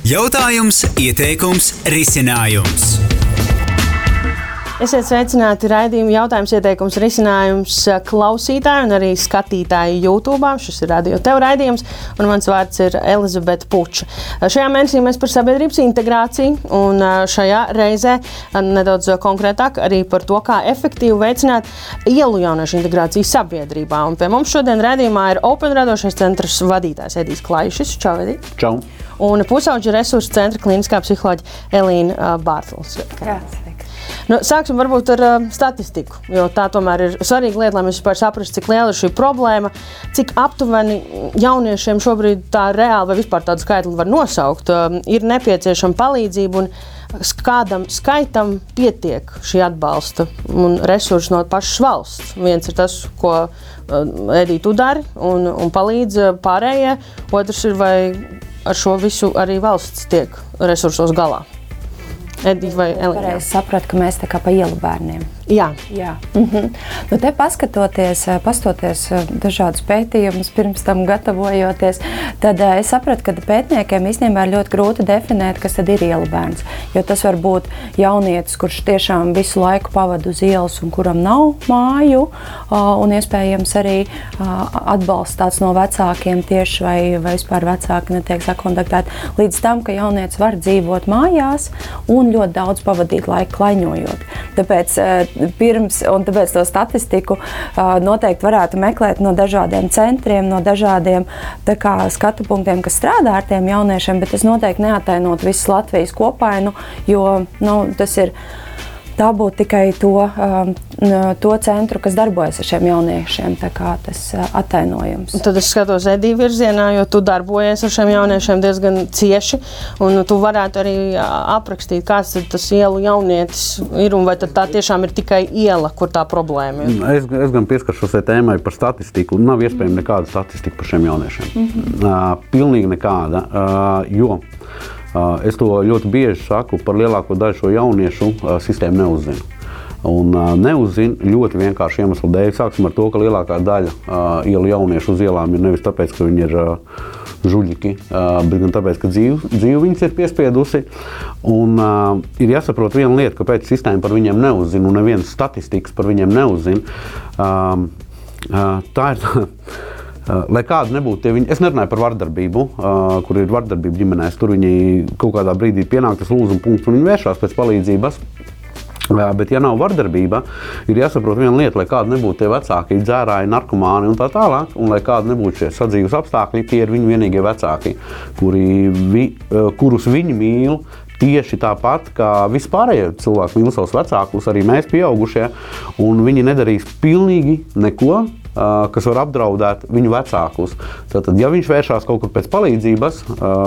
Jautājums, ieteikums, risinājums. Esiet sveicināti raidījuma jautājums, ieteikums, risinājums klausītāji un arī skatītāji YouTube. Šis ir Radio Tev raidījums, un mans vārds ir Elizabete Puča. Šajā mēnesī mēs par sabiedrības integrāciju, un šajā reizē nedaudz konkrētāk arī par to, kā efektīvi veicināt ielu jauniešu integrāciju sabiedrībā. Un pie mums šodien raidījumā ir Open radošais centrs vadītājs Edijs Klaišis. Čau, Edij. Čau. Un Pusauģu resursu centra kliniskā psiholoģe Elīna Bārtls. Jā, Sāksim varbūt ar statistiku, jo tā tomēr ir svarīga lieta, lai mēs vispār saprastu, cik liela ir šī problēma, cik aptuveni jauniešiem šobrīd tā reāli vai vispār tādu skaitli var nosaukt, ir nepieciešama palīdzība un kādam skaitam pietiek šī atbalsta un resursi no pašas valsts. Viens ir tas, ko Edij tu dari un palīdz pārējie, otrs ir, vai ar šo visu arī valsts tiek resursos galā. Edij vai Elīna? Pareizi sapratu, ka mēs tā kā pa ielu bērniem. Jā. Nu, te pastoties dažādus pētījumus, pirms tam gatavojoties, tad es sapratu, ka pētniekiem īstenībā ir ļoti grūti definēt, kas tad ir ielu bērns. Jo tas var būt jaunietis, kurš tiešām visu laiku pavada uz ielas un kuram nav māju, un iespējams arī atbalsts tāds no vecākiem tieši vai vispār vecāki netiek sakontaktēti, līdz tam, ka jaunietis var dzīvot mājās un ļoti daudz pavadīt laiku klaiņojot. Tāpēc to statistiku noteikti varētu meklēt no dažādiem centriem, no dažādiem skatu punktiem, kas strādā ar tiem jauniešiem, bet es noteikti neatainot visas Latvijas kopainu, jo tā būtu tikai to centru, kas darbojas ar šiem jauniešiem, tā kā tas attainojums. Tad es skatos Edij virzienā, jo tu darbojies ar šiem jauniešiem diezgan cieši, un tu varētu arī aprakstīt, kāds tas ielu jaunietis ir, un vai tad tā tiešām ir tikai iela, kur tā problēma ir? Es gan pieskaršos tēmai par statistiku, un nav iespējama nekāda statistika par šiem jauniešiem. Pilnīgi nekāda, jo es to ļoti bieži saku, par lielāko daļu šo jauniešu sistēmu neuzzina. Un neuzzina ļoti vienkārši iemeslu dēļ. Sāksim ar to, ka lielākā daļa ielu jauniešu uz ielām ir nevis tāpēc, ka viņi ir žuļiki, bet gan tāpēc, ka dzīve viņas ir piespiedusi. Un ir jāsaprot viena lieta, kāpēc sistēma par viņiem neuzzina, un nevienas statistikas par viņiem neuzzina. Tā ir lai kāda nebūtu tie viņi, es nerunāju par vardarbību, kur ir vardarbība ģimenēs, tur viņi kaut kādā brīdī pienāk tas lūzuma punkts un viņi vēršās pēc palīdzības. Bet ja nav vardarbība, ir jāsaprot viena lieta, lai kāda nebūtu tie vecāki, dzērāji, narkomāni un tā tālāk, un lai kāda nebūtu šie sadzīves apstākļi, tie ir viņu vienīgie vecāki, kurus viņi mīl tieši tāpat, kā vispārējie cilvēki mīl savus vecākus, arī mēs pieaugušie, un viņi nedarīs pilnīgi neko, kas var apdraudēt viņu vecākus. Tātad, ja viņš vēršās kaut kur pēc palīdzības,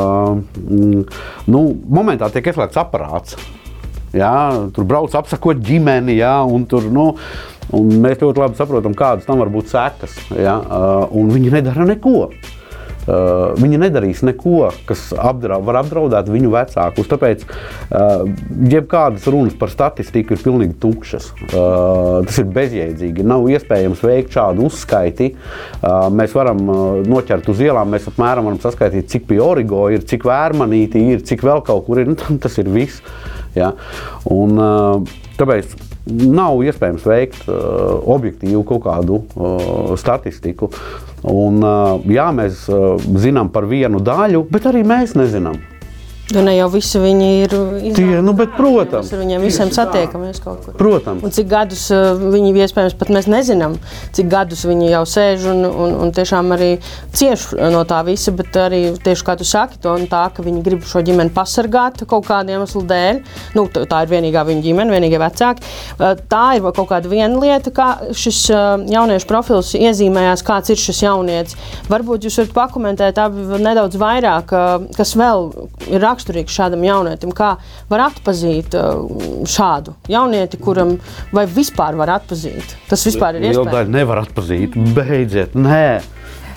momentā tiek ieslēgts aparāts. Jā, tur brauc apsakot ģimeni, jā, un un mēs ļoti labi saprotam, kādas tam var būt sekas, jā, un viņi nedara neko. Viņi nedarīs neko, kas var apdraudēt viņu vecākus. Tāpēc jebkādas runas par statistiku ir pilnīgi tukšas. Tas ir bezjēdzīgi. Nav iespējams veikt šādu uzskaiti. Mēs varam noķert uz ielām, mēs apmēram varam saskaitīt, cik pie Origo ir, cik Vērmanītī ir, cik vēl kaut kur ir. Tas ir viss. Ja? Un tāpēc nav iespējams veikt objektīvu kaut kādu statistiku. Un, jā, mēs zinām par vienu daļu, bet arī mēs nezinām. Jo ne jau visi viņi ir bet, protams. Mēs ar viņiem visiem satiekamies kaut kur. Protams. Un cik gadus viņi iespējams pat mēs nezinām, cik gadus viņi jau sēž un tiešām arī cieš no tā visa, bet arī tieši kā tu saki to un tā, ka viņi grib šo ģimeni pasargāt kaut kādiem iemeslu dēļ. Tā ir vienīgā viņa ģimene, vienīgie vecāki. Tā ir kaut kāda viena lieta, kā šis jauniešu profils iezīmējās, kāds ir šis jaunietis. Varbūt jūs varat pakomentēt nedaudz vairāk, kas vēl ir raksturīgs šādam jaunietim, kā var atpazīt šādu jaunieti, kuram vai vispār var atpazīt? Tas vispār ir iespējams? Liela daļa nevar atpazīt, beidziet, nē.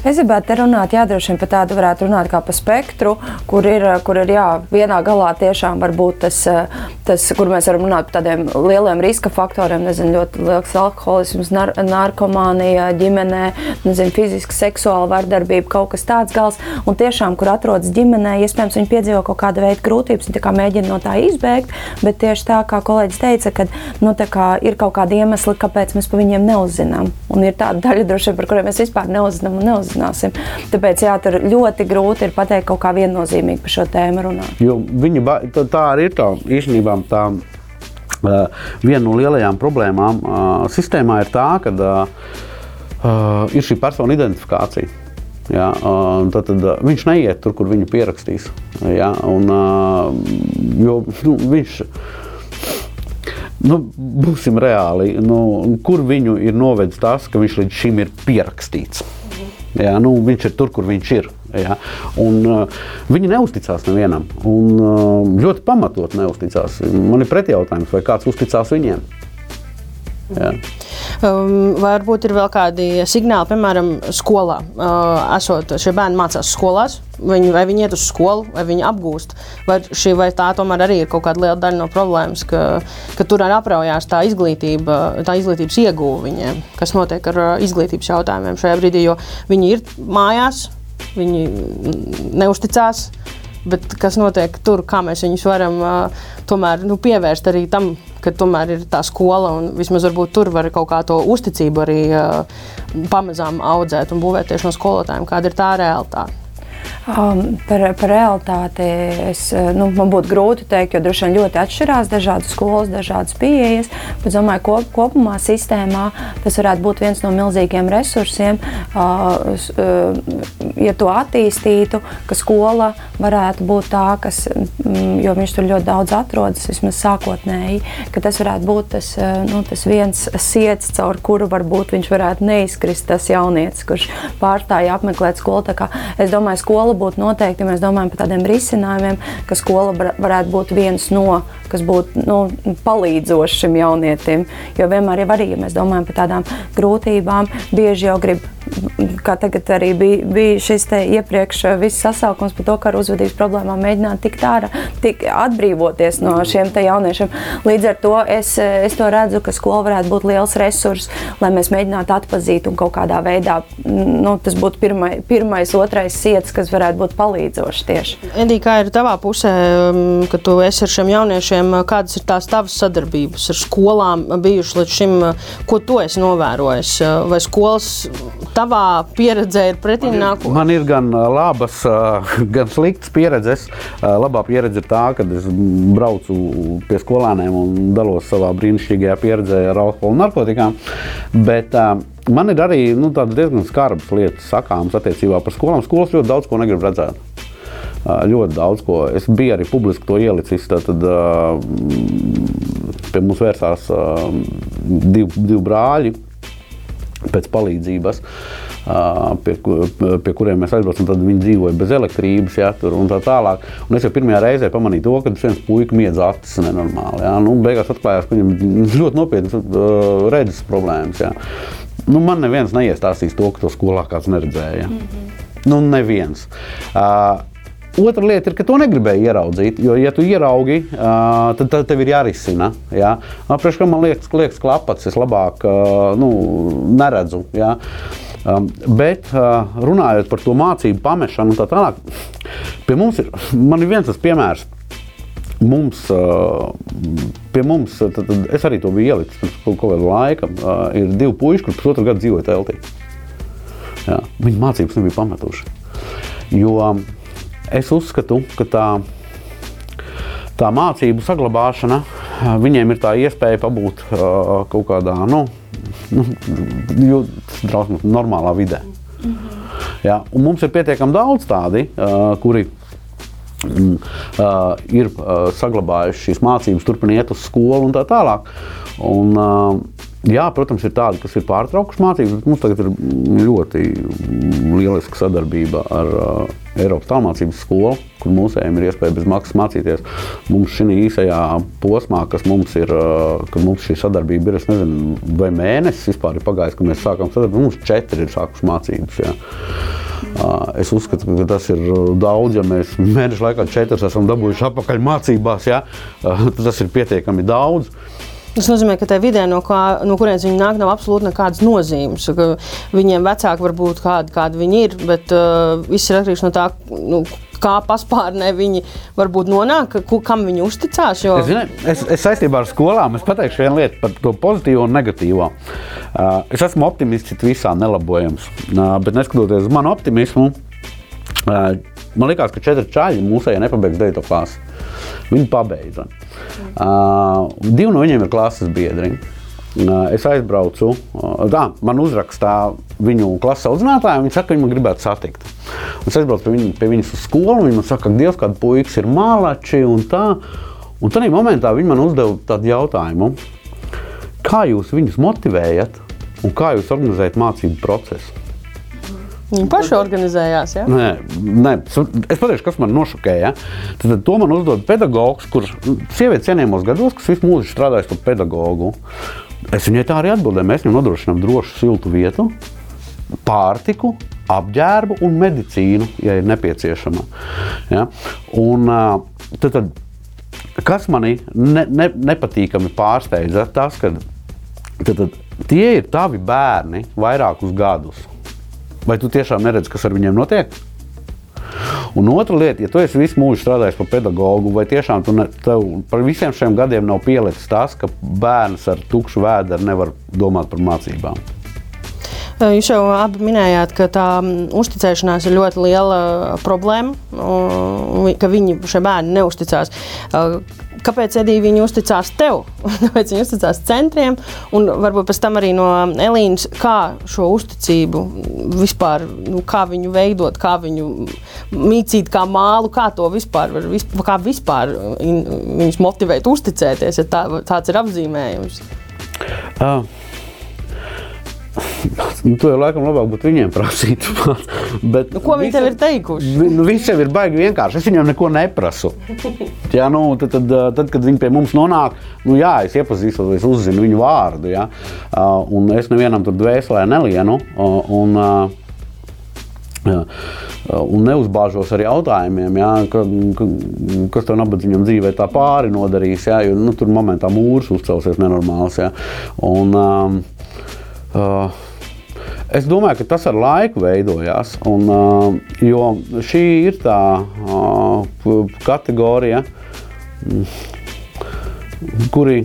Es gribētu te runāt, droši vien par tādu varētu runāt kā par spektru, kur ir vienā galā tiešām var būt tas, kur mēs varam runāt par tādiem lieliem riska faktoriem, ļoti liels alkoholisms, narkomānija, ģimenē, fiziska, seksuāla vardarbība, kaut kas tāds gals, un tiešām, kur atrodas ģimenē, iespējams, viņi piedzīvo kaut kāda veida grūtības, viņi tā kā mēģina no tā izbēgt, bet tieši tā, kā kolēģis teica, ka ir kaut kādi iemesli, kāpēc mēs par viņiem neuzzinām, un ir tāda daļa droši vien, par kuriem mēs vispār neuzzināsim. Tāpēc, tur ļoti grūti ir pateikt kaut kā viennozīmīgi par šo tēmu runāt. Jo tā arī ir tā, īstenībā viena no lielajām problēmām sistēmā ir tā, ka ir šī persona identifikācija. Ja, tad viņš neiet tur, kur viņu pierakstīs. Ja, jo viņš, būsim reāli, kur viņu ir novedis tas, ka viņš līdz šim ir pierakstīts. Ja, viņš ir tur, kur viņš ir. Ja, un viņi neusticās nevienam. Un ļoti pamatot neusticās. Man ir pretjautājums, vai kāds uzticās viņiem. Ja. Varbūt ir vēl kādi signāli, piemēram, skolā. Esot šie bērni mācās skolās, vai viņi iet uz skolu, vai viņi apgūst, vai tā tomēr arī ir kaut kāda liela daļa no problēmas, ka tur arī apraujās tā izglītības ieguve viņiem, kas notiek ar izglītības jautājumiem šajā brīdī, jo viņi ir mājās, viņi neusticās, bet kas notiek tur, kā mēs viņus varam tomēr pievērst arī tam, ka tomēr ir tā skola un vismaz varbūt tur var kaut kā to uzticību arī pamazām audzēt un būvēt tieši no skolotājiem, kāda ir tā realitāte. Par realitāti man būtu grūti teikt, jo droši vien ļoti atšķirās dažādas skolas, dažādas pieejas, bet domāju, kopumā sistēmā tas varētu būt viens no milzīgiem resursiem, ja to attīstītu, ka skola varētu būt tā, jo viņš tur ļoti daudz atrodas, vismaz sākotnēji, ka tas varētu būt tas viens siets, caur kuru varbūt viņš varētu neizkrist tas jaunietis, kurš pārstāja apmeklēt skolu. Tā kā es domāju, skola būtu noteikti, ja mēs domājam par tādiem risinājumiem, ka skola varētu būt viens no, kas būtu palīdzoši šim jaunietim. Jo vienmēr jau arī, ja mēs domājam par tādām grūtībām, bieži jau grib, kā tagad arī bija šis te iepriekš viss sasaukums par to, ka ar uzvedības problēmām mēģināt tik atbrīvoties no šiem te jauniešiem. Līdz ar to es to redzu, ka skola varētu būt liels resurs, lai mēs mēģinātu atpazīt un kaut kādā veidā, tas būtu pirmais, otrais siets, kas varētu būt palīdzoši tieši. Edī, kā ir tavā pusē, ka tu esi ar šiem jauniešiem, kādas ir tās tavas sadarbības ar skolām bijušas līdz šim, ko tu esi novērojis? Vai skolas tavā pieredzē ir pretīm nākotnē? Man ir gan labas, gan sliktas pieredzes. Labā pieredze ir tā, kad es braucu pie skolēniem un dalos savā brīnišķīgajā pieredzē ar alkoholu un narkotikām. Bet man ir arī tādas diezgan skarbas lietas sakāmas attiecībā par skolām. Skolas ļoti daudz ko negrib redzēt. Ļoti daudz ko. Es biju arī publiski to ielicis. Tad pie mums vērsās divi brāļi pēc palīdzības, pie kuriem mēs aizbraucam, tad viņi dzīvoja bez elektrības, un tā tālāk. Un es jau pirmajā reizē pamanīju to, ka viens puika miedz acis nenormāli. Beigās atklājās, ka viņam ļoti nopietnas redzes problēmas. Man neviens neiestāstīs to, ka to skolā kāds neredzēja. Neviens. Otra lieta ir, ka to negribēja ieraudzīt, jo, ja tu ieraugi, tad tev ir jārisina. Ja? Priekš, ka man liekas klapats, es labāk neredzu. Ja? Bet runājot par to mācību pamešanu un tā tālāk, man ir viens tas piemērs. Pie mums, es arī to biju ielicis pirms kaut kāda laika, ir divi puiši, kur pusotru gadu dzīvoja teltī. Ja? Viņi mācības nebija pametuši. Jo es uzskatu, ka tā mācību saglabāšana, viņiem ir tā iespēja pabūt kaut kādā, normālā vidē. Ja? Un mums ir pietiekami daudz tādi, kuri ir saglabājuši šīs mācības, turpina iet uz skolu un tā tālāk. Un, jā, protams, ir tādi, kas ir pārtraukuši mācības, bet mums tagad ir ļoti lieliska sadarbība ar Eiropas tālmācības skola, kur mūsējiem ir iespēja bez maksas mācīties. Mums šī īsajā posmā, kas mums ir, kad mums šī sadarbība ir, es nezinu, vai mēnesis vispār ir pagājis, kad mēs sākam sadarbību, mums 4 ir sākuši mācības. Jā. Es uzskatu, ka tas ir daudz, ja mēs mēnešu laikā 4 esam dabūjuši atpakaļ mācībās, jā, tas ir pietiekami daudz. Tas nozīmē, ka tajā vidē, no kurienes viņi nāk, nav absolūti nekādas nozīmes. Ka viņiem vecāki var būt kādi viņi ir, bet viss ir atkarīgs no tā, kā paspārnē viņi varbūt nonāk, kam viņi uzticās. Jo... Es saistībā ar skolām pateikšu vienu lietu par to pozitīvo un negatīvo. Es esmu optimists visā nelabojams, bet neskatoties uz manu optimismu, man likās, ka 4 čaļi mūsējie nepabeigs 9. klasi. Viņi pabeidza. 2 no viņiem ir klases biedri. Es aizbraucu, man uzrakstā viņu klases audzinātāju, viņi saka, ka viņi man gribētu satikt. Es aizbraucu pie viņas uz skolu, un viņi man saka, ka Dievs, kādi puikas ir malači un tā. Un tādā momentā viņi man uzdeva tādu jautājumu, kā jūs viņus motivējat un kā jūs organizējat mācību procesu? Viņi paši organizējās, ja? Nē, es pateikšu, kas man nošokēja. Tad to man uzdod pedagogs, kurš sieviete cienījamos gados, kas visu mūžu strādājis par pedagogu. Es viņai tā arī atbildēju, mēs viņam nodrošinām drošu, siltu vietu, pārtiku, apģērbu un medicīnu, ja ir nepieciešama. Ja? Un tad, kas mani nepatīkami pārsteidza, tas, ka tad, tie ir tavi bērni vairākus gadus. Vai tu tiešām neredzi, kas ar viņiem notiek? Un otra lieta, ja tu esi visu mūžu strādājis par pedagogu, vai tiešām tev par visiem šiem gadiem nav pielicis tas, ka bērns ar tukšu vēderu nevar domāt par mācībām? Jūs jau abi minējāt, ka tā uzticēšanās ir ļoti liela problēma, ka šie bērni neusticās. Kāpēc, Edī, viņi uzticās tev? Kāpēc viņi uzticās centriem? Un varbūt pēc tam arī no Elīnas, kā šo uzticību vispār, kā viņu veidot, kā viņu mīcīt kā mālu, kā to vispār, kā vispār viņus motivēt uzticēties, ja tāds ir apzīmējums? To jau laikam labāk būtu viņiem prasīt. Bet ko viņi tev ir teikuši? Viss jau ir baigi vienkārši. Es viņiem neko neprasu. Jā, tad, kad viņi pie mums nonāk, es iepazīstu, es uzzinu viņu vārdu. Jā. Un es nevienam tur dvēselē nelienu. Un neuzbāžos ar jautājumiem, jā, kas tev nabadzīgam dzīvē tā pāri nodarīs. Jā, jo, tur momentā mūrs uzcelsies nenormāls. Jā. Un, es domāju, ka tas ar laiku veidojās, jo šī ir tā kategorija, kuri,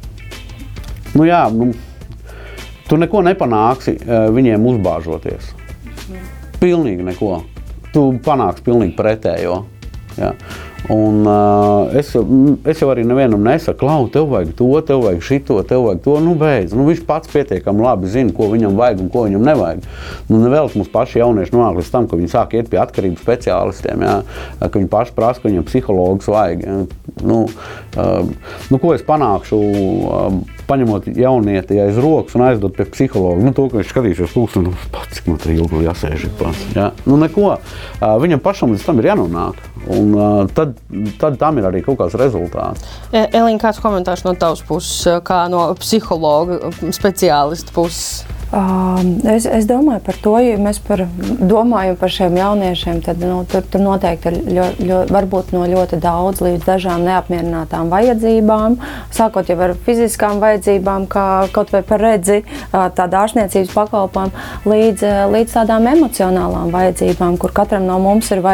tu neko nepanāksi viņiem uzbāžoties. Pilnīgi neko. Tu panāksi pilnīgi pretējo. Ja. Un es jau arī nevienam nesaku, Klau, tev vajag to, tev vajag šito, tev vajag to, beidz. Viņš pats pietiekami labi zina, ko viņam vajag un ko viņam nevajag. Nevēlas mums paši jaunieši nonāk līdz tam, ka viņi sāk iet pie atkarību speciālistiem, jā, ka viņi paši prasa, ka viņam psihologs vajag. Ko es panākšu, paņemot jaunieti aiz rokas un aizdot pie psihologa. To, ka viņš skatīsies pulksteni, pats, cik man tur ilgi jāsēž ir pats. Jā. Neko. Viņam pašam līdz tam ir jānonāk. Un tad tam ir arī kaut kāds rezultāts. Elīna, kāds komentārs no tavas puses, kā no psihologa speciālista puses? Es domāju par to, ja mēs domājam par šiem jauniešiem, tad tur noteikti ir varbūt no ļoti daudz līdz dažām neapmierinātām vajadzībām, sākot jau ar fiziskām vajadzībām, kā kaut vai par redzi, tāda ārstniecības pakalpām, līdz tādām emocionālām vajadzībām, kur katram no mums ir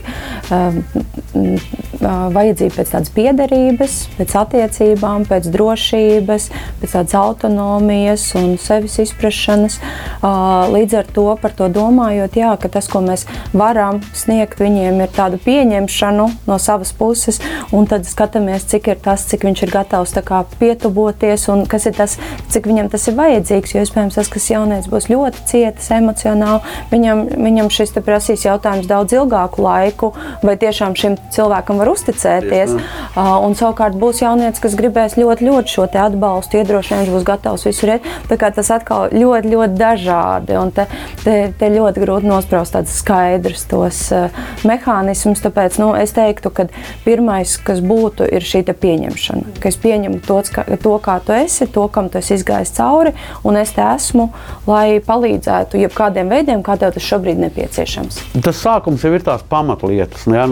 vajadzība pēc tādas piederības, pēc attiecībām, pēc drošības, pēc tādas autonomijas un sevis izprašanas. Līdz ar to par to domājot, ka tas, ko mēs varam sniegt viņiem, ir tādu pieņemšanu no savas puses, un tad skatāmies, cik ir tas, cik viņš ir gatavs tā kā pietuvoties, un kas ir tas, cik viņam tas ir vajadzīgs, jo iespējams tas, kas jaunietis būs ļoti cietis emocionāli, viņam šis te prasīs jautājums daudz ilgāku laiku, vai tiešām šim cilvēkam var uzticēties, un savukārt būs jaunietis, kas gribēs ļoti šo te atbalstu, iedrošinājumu, būs gatavs visur iet, tā kā tas atkal ļoti ļoti, ļoti dažādi, un te ļoti grūti nospraust tādus skaidrus tos mehānismus, tāpēc, es teiktu, ka pirmais, kas būtu, ir šī te pieņemšana, ka es pieņemu to, kā tu esi, to, kam tu esi izgājis cauri, un es te esmu, lai palīdzētu jebkādiem veidiem, kā tev tas šobrīd nepieciešams. Tas sākums jau ir tās pamatlietas, ja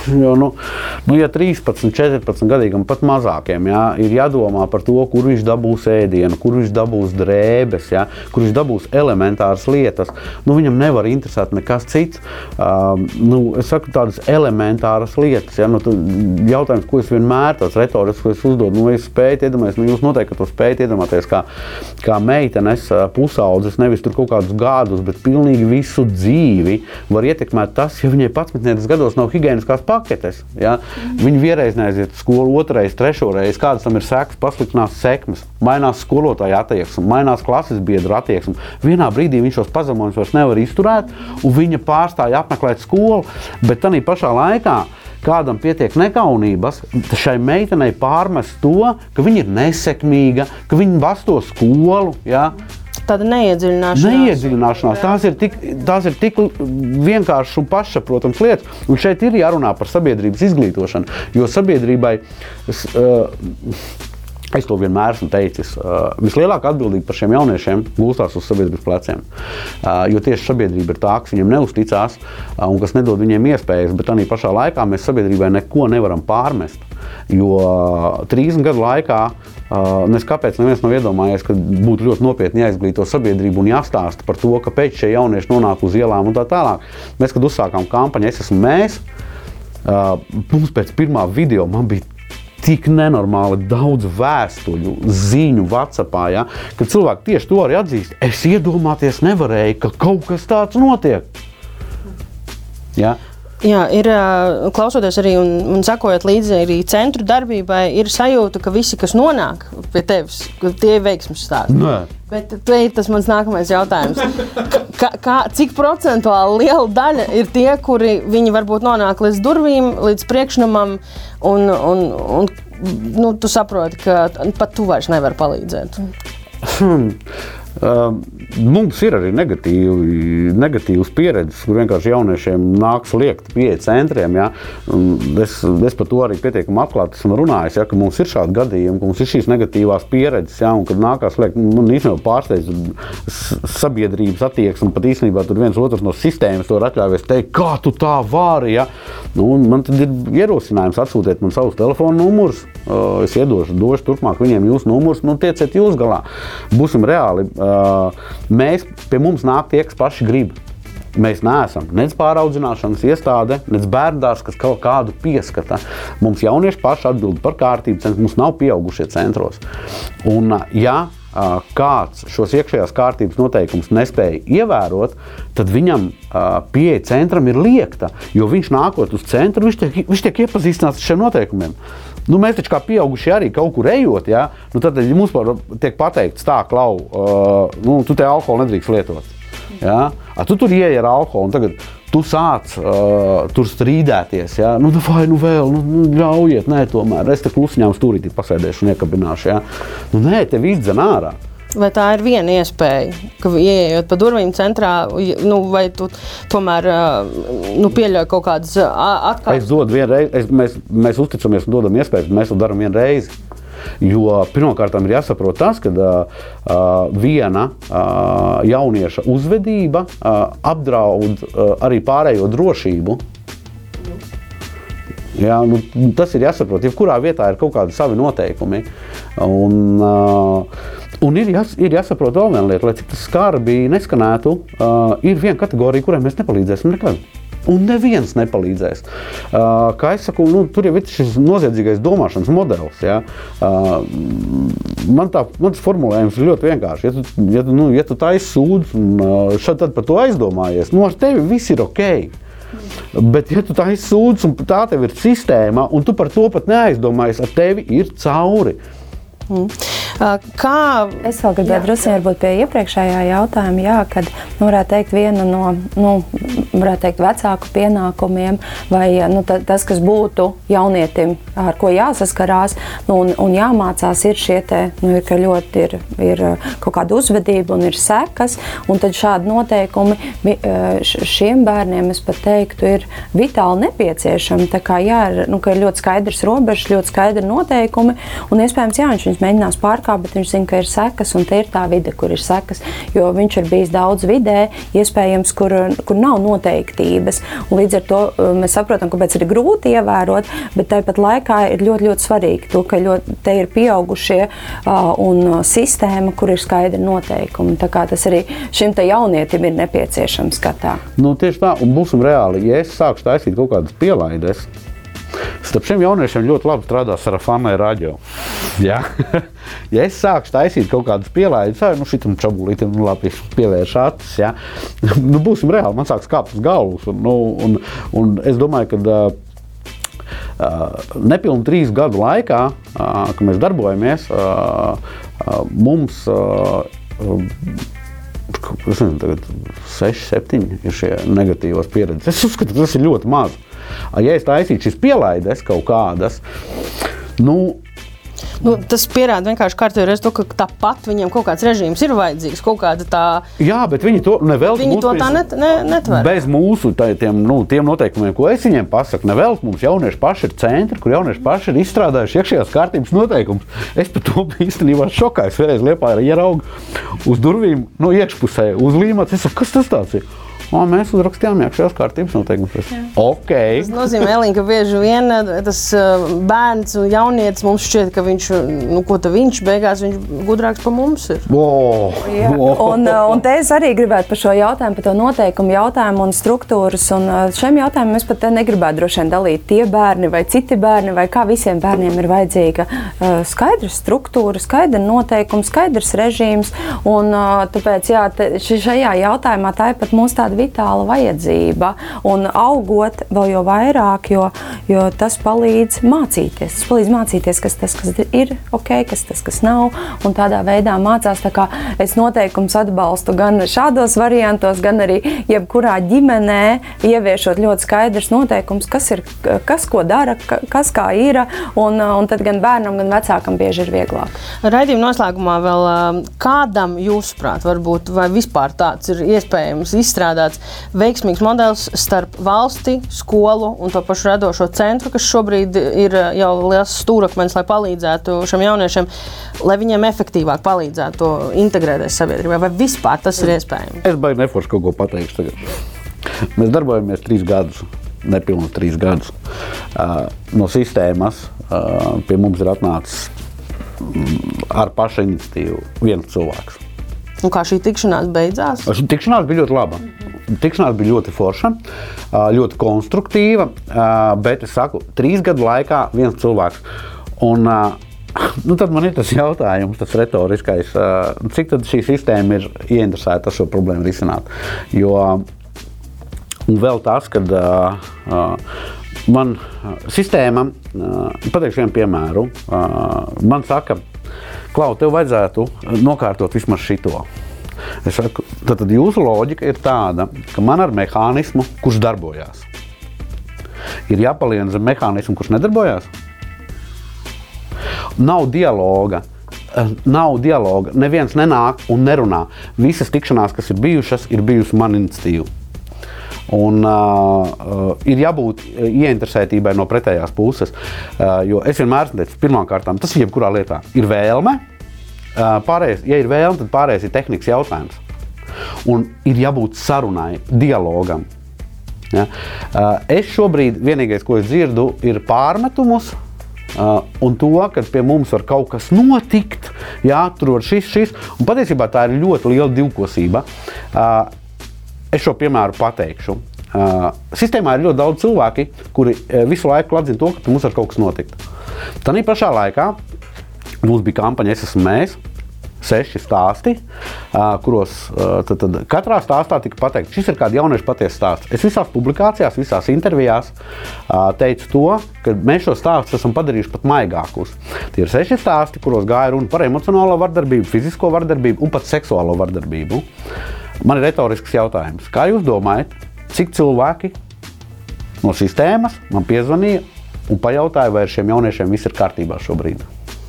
13, 14 gadīgam, pat mazākiem, ja, ir jādomā par to, kur viņš dabūs ēdienu, kur viņš dabūs drēbes, ja, kur viņš dabūs elementāras lietas. Viņam nevar interesēt nekas cits. Es saku tādas elementāras lietas. Ja, jautājums, ko es vienmēr tāds retorisks, ko es uzdodu, es spēju iedomāties, jūs noteikti to spējat iedomāties kā meitenes pusaudzes, nevis tur kaut kādus gadus, bet pilnīgi visu dzīvi var ietekmēt tas, ja viņai 11 gados nav higiēniskās paketes. Ja. Viņi vienreiz neaiziet uz skolu, otrreiz, trešoreiz, kādas tam ir sekas, pasliktinās sekmes, mainās skolotāja attieksme, mainās klases biedru attieksme. Vienā brīdī viņš šos pazemojumus vairs nevar izturēt, un viņa pārstāja apmeklēt skolu, bet tādā pašā laikā kādam pietiek nekaunības, šai meitenei pārmest to, ka viņa ir nesekmīga, ka viņa vasto skolu, ja. Tāda neiedziļināšanās. Tās ir tik vienkāršas un pašsaprotams lietas. Un šeit ir jārunā par sabiedrības izglītošanu, jo sabiedrībai, es to vienmēr esmu teicis, vislielākā atbildība par šiem jauniešiem gulstās uz sabiedrības pleciem. Jo tieši sabiedrība ir tā, kas viņiem neusticās un kas nedod viņiem iespējas, bet tādā pašā laikā mēs sabiedrībai neko nevaram pārmest. Jo 30 gadu laikā kāpēc neviens nav iedomājies, ka būtu ļoti nopietni jāizglīto sabiedrību un jāstāsta par to, kāpēc šie jaunieši nonāk uz ielām un tā tālāk. Mēs, kad uzsākām kampaņu Es esmu mēs, mums pēc pirmā video man bija tik nenormāli daudz vēstuļu, ziņu WhatsAppā, ja, kad cilvēki tieši to arī atzīst. Es iedomāties nevarēju, ka kaut kas tāds notiek. Ja. Jā, ir klausoties arī un sekojot līdzi arī centru darbībai, ir sajūta, ka visi, kas nonāk pie tevis, tie ir veiksmes stāsti. Nē. Bet tas mans nākamais jautājums. Cik procentuāli liela daļa ir tie, kuri viņi varbūt nonāk līdz durvīm, līdz priekšnamam, un tu saproti, ka pat tu vairs nevar palīdzēt? Mums ir arī negatīvas pieredzes, kur vienkārši jauniešiem nāks liekt pieeja centriem. Ja? Es par to arī pietiekami atklāti esmu runājis, ja? Ka mums ir šādi gadījumi, ka mums ir šīs negatīvās pieredzes, ja? Un kad nākās liekt, īstenībā pārsteidz sabiedrības attieksmi, pat īstenībā tur viens otrs no sistēmas to ir atļāvies teikt, kā tu tā vari, ja? Man tad ir ierosinājums atsūtiet man savus telefonu numurus, es došu turpmāk viņiem jūsu numurus, tieciet jūs galā. Būsim reāli. Pie mums nāk tie, kas paši grib. Mēs neesam nec pāraudzināšanas iestāde, nec bērndārs, kas kaut kādu pieskata. Mums jaunieši paši atbild par kārtību, mums nav pieaugušie centros. Un, ja kāds šos iekšējās kārtības noteikumus nespēja ievērot, tad viņam pieeja centram ir liekta, jo viņš nākot uz centru, viņš tiek iepazīstināts ar šiem noteikumiem. Mēs taču kā pieaugušie arī kaut kur ejot, ja? Tad mums tiek pateikts tā, Klau, tu te alkoholu nedrīkst lietot. Ja? Tu tur ieej ar alkoholu un tagad tu sāc tur strīdēties. Ja? Vai vēl, ļaujiet, nē, tomēr. Es te klusiņām stūrītī pasēdēšu un iekabināšu. Ja? Nē, tev izdzen ārā. Vai tā ir viena iespēja, ka ieejot pa durvīm centrā, vai tu tomēr pieļauj kaut kādas atkāpes? Es dodu vienreiz, mēs uzticamies un dodam iespējas, mēs to daram vienreizi. Jo pirmkārtām ir jāsaprot tas, ka viena jaunieša uzvedība apdraud arī pārējo drošību. Ja, tas ir jāsaprot, jebkurā vietā ir kaut kādi savi noteikumi. Un ir jāsaprot vēl viena lieta, lai cik tas skarbi neskanētu, ir viena kategorija, kurai mēs nepalīdzēsim nekad. Un neviens nepalīdzēs. Kā es saku, tur jau ir šis noziedzīgais domāšanas modelis. Ja? Mans formulējums ir ļoti vienkārši. Ja tu taisi sūdz un tad par to aizdomājies, ar tevi viss ir ok. Bet ja tu taisi sūdz un tā tev ir sistēma un tu par to pat neaizdomājies, ar tevi ir cauri. Es vēl gribētu drusku varbūt pie iepriekšējā jautājuma, kad varētu teikt viena no, varētu teikt, vecāku pienākumiem vai tas, kas būtu jaunietim, ar ko jāsaskarās un jāmācās, ir šie te, ka ļoti ir kaut kāda uzvedība un ir sekas, un tad šādi noteikumi šiem bērniem, es pat teiktu, ir vitāli nepieciešami. Tā kā ka ir ļoti skaidrs robežas, ļoti skaidri noteikumi, un iespējams, viņš viņus mēģinās pārkāpt, bet viņš zina, ka ir sekas, un te ir tā vide, kur ir sekas, jo viņš ir bijis daudz vidē, iespējams, kur nav noteiktības. Un līdz ar to mēs saprotam, kāpēc ir grūti ievērot, bet tāpat laikā ir ļoti, ļoti svarīgi to, ka te ir pieaugušie un sistēma, kur ir skaidri noteikumi. Tā kā tas arī šim te jaunietim ir nepieciešams skatā. Tieši tā, un būsim reāli, ja es sākšu taisīt kaut kādas pielaides, starp šiem jauniešiem ļoti labi strādā Sarafana radio. Ja? Ja es sākšu taisīt kaut kādas pielaides, šitam čabulītim labi pievērš acis, ja? Būsim reāli, man sāks kāpt uz galvas. Un es domāju, ka nepilni 3 gadu laikā, kad mēs darbojamies, mums 6, 7 ir šie negatīvās pieredzes. Es uzskatu, ka tas ir ļoti maz. Ja es taisītu šīs pielaides kaut kādas, tas pierāda vienkārši kārtīgi to, ka tāpat viņiem kaut kāds režīms ir vajadzīgs, kaut kāda tā... Jā, bet viņi to nevēlt viņi to tā netver. Bez mūsu tiem noteikumiem, ko es viņiem pasaku, nevēlt mums jaunieši paši ir centri, kur jaunieši paši ir izstrādājuši iekšējās kārtības noteikumus. Es par to biju īstenībā šokā. Es vēlreiz Liepājā ieraugu uz durvīm no iekšpusē, uz līmats. Es saku, kas tas tāds ir? Mēs uzrakstījām iekšējās kārtības noteikumus. Ok. Tas nozīmē, Elīna, ka bieži vien tas bērns un jaunietis mums šķiet, ka viņš beigās gudrāks par mums ir. Un te es arī gribētu par šo jautājumu, par to noteikumu jautājumu un struktūras. Un šiem jautājumiem es pat negribētu droši vien dalīt tie bērni vai citi bērni, vai kā visiem bērniem ir vajadzīga skaidra struktūra, skaidra noteikuma, skaidrs režīms. Un tāpēc, šajā jautājumā tā ir pat mūsu tāda vitāla vajadzība un augot vēl jau vairāk, jo tas palīdz mācīties. Tas palīdz mācīties, kas tas, kas ir ok, kas tas, kas nav, un tādā veidā mācās. Tā kā es noteikums atbalstu gan šādos variantos, gan arī jebkurā ģimenē ieviešot ļoti skaidrs noteikums, kas ko dara, kas kā ir, un tad gan bērnam, gan vecākam bieži ir vieglāk. Raidījuma noslēgumā vēl kādam jūsuprāt varbūt, vai vispār tāds ir iespējams izstrādāt veiksmīgs modelis starp valsti, skolu un to pašu radošo centru, kas šobrīd ir jau liels stūrakmenis, lai palīdzētu šiem jauniešiem, lai viņiem efektīvāk palīdzētu to integrēties sabiedrībā, vai vispār tas ir iespējams? Es baigi neforši kaut ko pateikšu tagad. Mēs darbojamies 3 gadus, nepilnus 3 gadus. No sistēmas pie mums ir atnācis ar paša iniciatīvu viens cilvēks. Un kā šī tikšanās beidzās? Šī tikšanās bija ļoti laba. Tikšanās bija ļoti forša, ļoti konstruktīva, bet es saku, 3 gadu laikā viens cilvēks. Un tad man ir tas jautājums, tas retoriskais, cik tad šī sistēma ir ieinteresēta šo problēmu risināt. Un vēl tas, kad man sistēma, pateikšu vienu piemēru, man saka, Klau, tev vajadzētu nokārtot vismaz šito. Es saku, tad jūsu loģika ir tāda, ka man ar mehānismu, kurš darbojās, ir jāpaliena zem mehānismu, kurš nedarbojās. Nav dialoga, neviens nenāk un nerunā. Visas tikšanās, kas ir bijusi man iniciatīva. Un ir jābūt ieinteresētībai no pretējās puses, jo es vienmēr teicu, pirmkārtām, tas ir jebkurā lietā, ir vēlme, ja ir vēlme, tad pārējais ir tehnikas jautājums. Un ir jābūt sarunai, dialogam. Ja? Es šobrīd vienīgais, ko es dzirdu, ir pārmetumus, un to, ka pie mums var kaut kas notikt, jā, tur var šis, un patiesībā tā ir ļoti liela divkosība. Es šo piemēru pateikšu. Sistēmā ir ļoti daudz cilvēki, kuri visu laiku atzina to, ka mums var kaut kas notikt. Tanī pašā laikā mums bija kampaņa Es esmu mēs, 6 stāsti, kuros tad katrā stāstā tika pateikt, šis ir kāda jaunieša patiesa stāsts. Es visās publikācijās, visās intervijās teicu to, ka mēs šo stāstu esam padarījuši pat maigākus. Tie ir 6 stāsti, kuros gāja runa par emocionālo vardarbību, fizisko vardarbību un pat seksuālo vardarbību. Man ir retorisks jautājums. Kā jūs domājat, cik cilvēki no sistēmas man piezvanīja un pajautāja, vai ar šiem jauniešiem viss ir kārtībā šobrīd?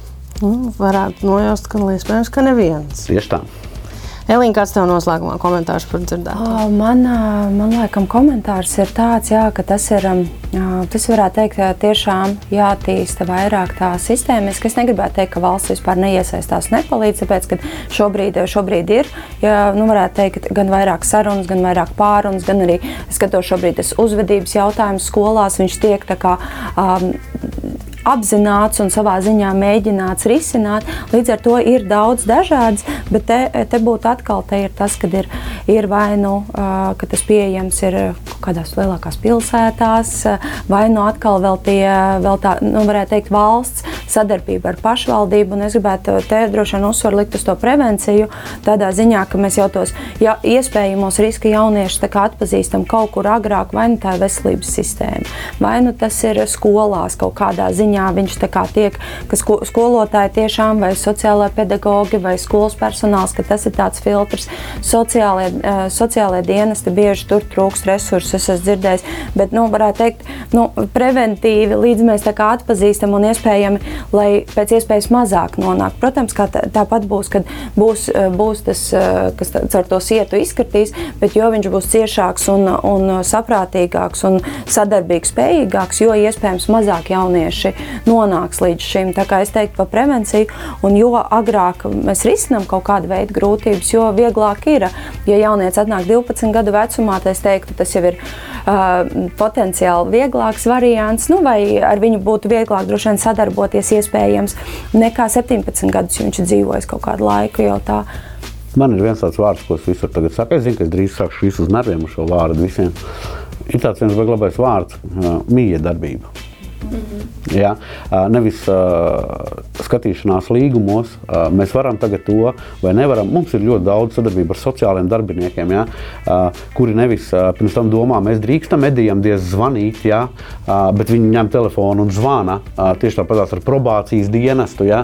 Varētu nojaust, ka iespējams, ka neviens. Tieši tā. Elīna, kāds tev noslēgumā komentārs par dzirdēto? Man laikam komentārs ir tāds, jā, ka tas varētu teikt, tiešām jātīsta vairāk tā sistēmiski. Es negribētu teikt, ka valsts vispār neiesaistās, nepalīdz, tāpēc, ka šobrīd ir, varētu teikt, gan vairāk sarunas, gan vairāk pārunas, gan arī, es skatos šobrīd uzvedības jautājums skolās, viņš tiek tā kā apzināts un savā ziņā mēģināts risināt. Līdz ar to ir daudz dažādas, bet te būtu atkal ir tas, kad ir vai nu, ka tas pieejams ir kādās lielākās pilsētās, vai nu atkal vēl tā, varētu teikt, valsts sadarbība ar pašvaldību, un es gribētu te droši vien uzsvaru likt uz to prevenciju, tādā ziņā, ka mēs jau tos iespējamos riska jauniešus tā kā atpazīstam kaut kur agrāk, vai nu tā ir veselības sistēma, vai nu tas ir skolās kaut kādā ziņā, viņš tā kā tiek, ka skolotāji tiešām vai sociālai pedagogi vai skolas personāls, ka tas ir tāds filtrs. Sociālajie dienesti bieži tur trūkst resursus, es esmu dzirdējis, bet, varētu teikt, preventīvi, līdz mēs tā kā atpazīstam un iespējami, lai pēc iespējas mazāk nonāk. Protams, kā tāpat būs, kad būs tas, kas caur to sietu izskatīs, bet jo viņš būs ciešāks un saprātīgāks un sadarbīgs spējīgāks, jo iespējams mazāk jaunieši nonāks līdz šim. Tā kā es teiktu par prevenciju, un jo agrāk mēs risinām kaut kādu veidu grūtības, jo vieglāk ir. Ja jaunieci atnāk 12 gadu vecumā, tad es teiktu, tas jau ir potenciāli vieglāks variants, vai ar viņu būtu vieglāk droši vien sadarboties iespējams nekā 17 gadus, jo viņš ir dzīvojis kaut kādu laiku jau tā. Man ir viens tāds vārds, ko es visur tagad saku. Es zinu, ka es drīz sākšu visu uz nerviem ar šo vārdu visiem. Ir tāds viens labais vārds – miedarbība. Ja? Nevis skatīšanās līgumos, mēs varam tagad to vai nevaram. Mums ir ļoti daudz sadarbību ar sociāliem darbiniekiem, ja? Kuri nevis pirms tam domā, mēs drīkstam medijam diez zvanīt, ja? Bet viņi ņem telefonu un zvana. Tieši tāpatās ar probācijas dienestu. Ja?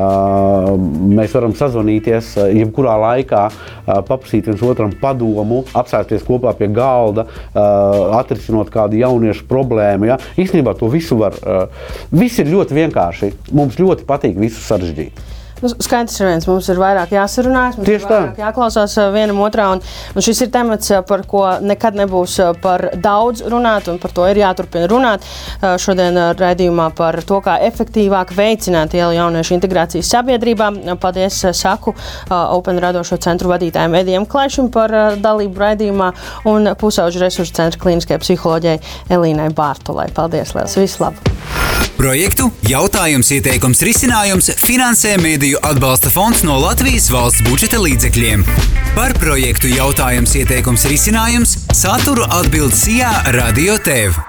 Mēs varam sazvanīties jebkurā laikā, paprasīt viens otram padomu, apsēsties kopā pie galda, atrisinot kādu jauniešu problēmu. Ja? Īstenībā to visu viss ir ļoti vienkārši. Mums ļoti patīk visu sarežģīt. Skaidrs ir viens, mums ir vairāk jāsarunājas, mums ir vairāk jāklausās vienam otrā, un šis ir temats, par ko nekad nebūs par daudz runāt, un par to ir jāturpina runāt. Šodien raidījumā par to, kā efektīvāk veicināt jauniešu integrācijas sabiedrībā. Paldies saku Open radošo centru vadītājiem Edijam Klaišam par dalību raidījumā un Pusauģu resursu centra klīniskajai psiholoģijai Elīnai Bārtulai. Paldies, liels, visu labu! Projektu Jautājums, ieteikums, risinājums finansē Mediju atbalsta fonds no Latvijas valsts budžeta līdzekļiem. Par projektu Jautājums, ieteikums, risinājums saturu atbild Sijā Radio TV.